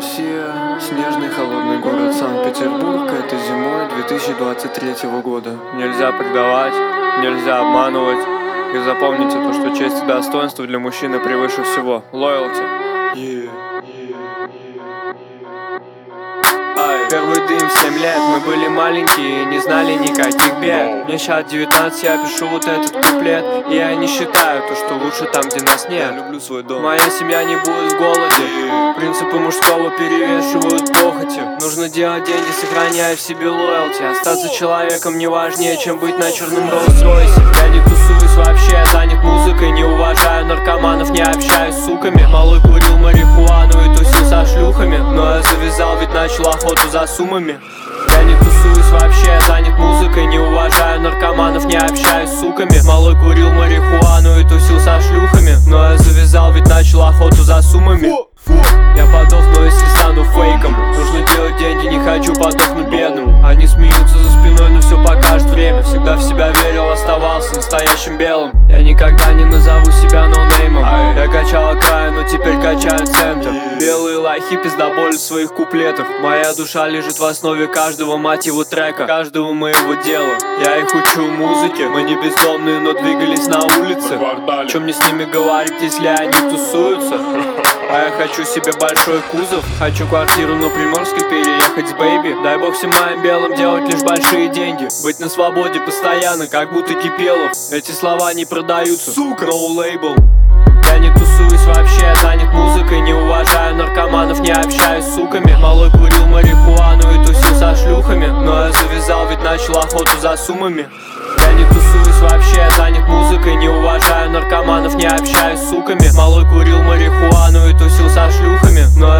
Россия, снежный холодный город Санкт-Петербург, это зимой 2023 года. Нельзя предавать, нельзя обманывать. И запомните то, что честь и достоинство для мужчины превыше всего. Лоялти. Первый дым в 7 лет, мы были маленькие и не знали никаких бед. Мне сейчас 19, я пишу вот этот куплет. И я не считаю то, что лучше там, где нас нет. Я люблю свой дом. Моя семья не будет в голоде. Принципы мужского перевешивают похоти. Нужно делать деньги, сохраняя в себе лоялти. Остаться человеком не важнее, чем быть на черном Роллс-Ройсе. Я не тусуюсь вообще, я занят музыкой. Не уважаю наркоманов, не общаюсь с суками. Малой курил марихуану и тусил со шлюхами. Но я завязал, ведь начал охоту за суммами. Я не тусуюсь вообще, я занят музыкой. Не уважаю наркоманов, не общаюсь с суками. Малой курил марихуану и тусил со шлюхами. Но я завязал, ведь начал охоту за суммами. Я подохну, если стану фейком. Нужно делать деньги, не хочу подохнуть бедным. Они смеются за спиной, но все покажет время. Всегда в себя верил, оставался настоящим белым. Я никогда не назову себя ноунеймом. Я качал окраин, но теперь качаю центр. Белые лохи пиздоболи в своих куплетах. Моя душа лежит в основе каждого, мать его, трека, каждого моего дела. Я их учу музыке. Мы не бездомные, но двигались на улице. Чем мне с ними говорить, если они тусуются? А я хочу себе большой кузов. Хочу квартиру на Приморской, переехать с бэйби. Дай бог всем моим белым делать лишь большие деньги. Быть на свободе постоянно, как будто Кипелов. Эти слова не продаются, сука, no label. Я не тусуюсь вообще, я занят музыкой. Не уважаю наркоманов, не общаюсь с суками. Малой курил марихуану и тусил со шлюхами. Но я завязал, ведь начал охоту за суммами. Я не тусуюсь вообще, я занят музыкой. Не уважаю наркоманов, не общаюсь с суками. Малой курил марихуану и тусил со шлюхами. Но